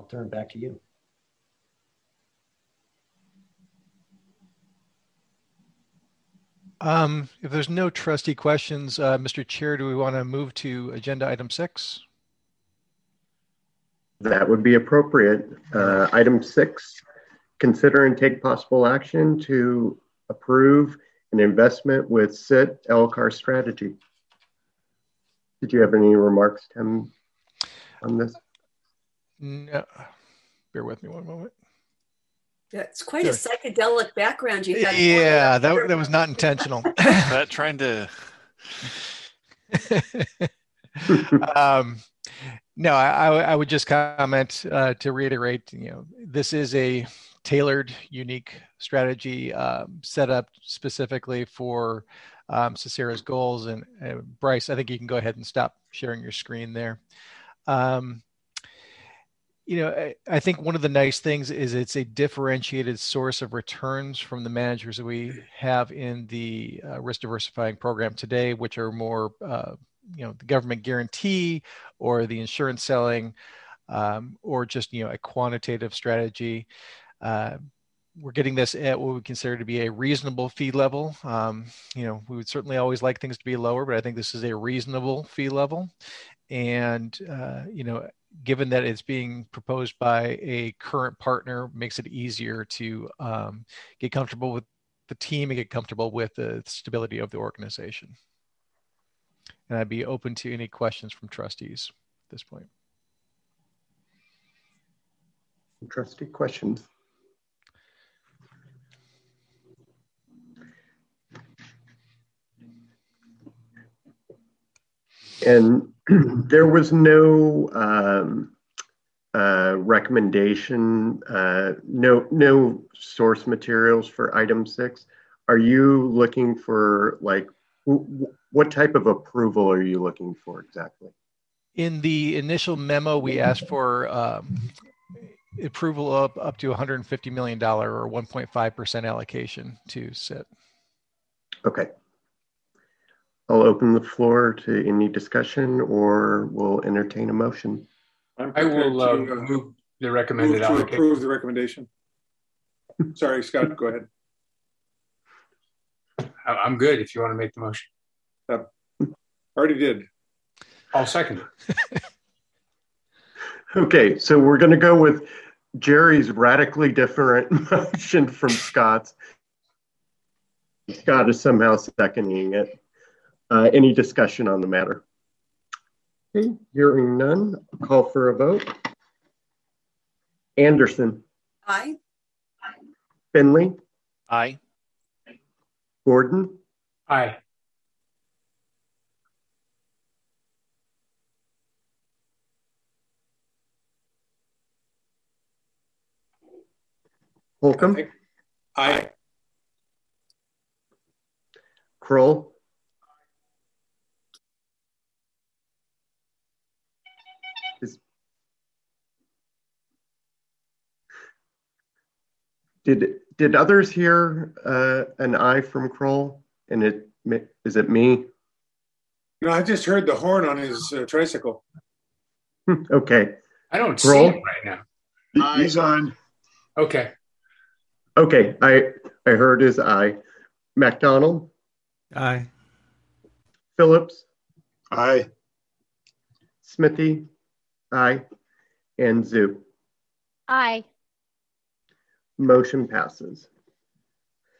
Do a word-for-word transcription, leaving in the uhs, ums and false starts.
turn it back to you. Um, if there's no trustee questions, uh, Mister Chair, do we want to move to agenda item six? That would be appropriate. Uh, item six, consider and take possible action to approve an investment with S I T Elcar Strategy. Did you have any remarks, Tim, on this? No. Bear with me one moment. Yeah, it's quite Sure. a psychedelic background you had. Yeah, that, that was not intentional. That trying to. um, no, I, I would just comment uh, to reiterate, you know, this is a tailored, unique strategy um, set up specifically for um, Socera's goals. And uh, Bryce, I think you can go ahead and stop sharing your screen there. Um, You know, I, I think one of the nice things is it's a differentiated source of returns from the managers that we have in the uh, risk diversifying program today, which are more, uh, you know, the government guarantee or the insurance selling, um, or just, you know, a quantitative strategy. Uh, we're getting this at what we consider to be a reasonable fee level. Um, you know, we would certainly always like things to be lower, but I think this is a reasonable fee level. And, uh, you know, given that it's being proposed by a current partner, makes it easier to um, get comfortable with the team and get comfortable with the stability of the organization. And I'd be open to any questions from trustees at this point. Trustee questions? And there was no um, uh, recommendation, uh, no no source materials for item six. Are you looking for, like, w- what type of approval are you looking for exactly? In the initial memo, we asked for um, approval of up to one hundred fifty million dollars or one point five percent allocation to S I T. Okay. I'll open the floor to any discussion, or we'll entertain a motion. I will uh, to, uh, move the recommended move to approve the recommendation. Sorry, Scott, go ahead. I'm good if you want to make the motion. Uh, already did. I'll second it. Okay, so we're going to go with Jerry's radically different motion from Scott's. Scott is somehow seconding it. Uh, any discussion on the matter? Okay, hearing none, I'll call for a vote. Anderson. Aye. Finley. Aye. Gordon. Aye. Holcomb. Aye. Kroll. Is, did did others hear uh, an aye from Kroll? And it is it me? No, I just heard the horn on his uh, tricycle. Okay. I don't Kroll? see him right now. He's on. Okay. Okay, I I heard his aye. McDonald. Aye. Phillips. Aye. Smithy. Aye. And Zhu. Aye. Motion passes.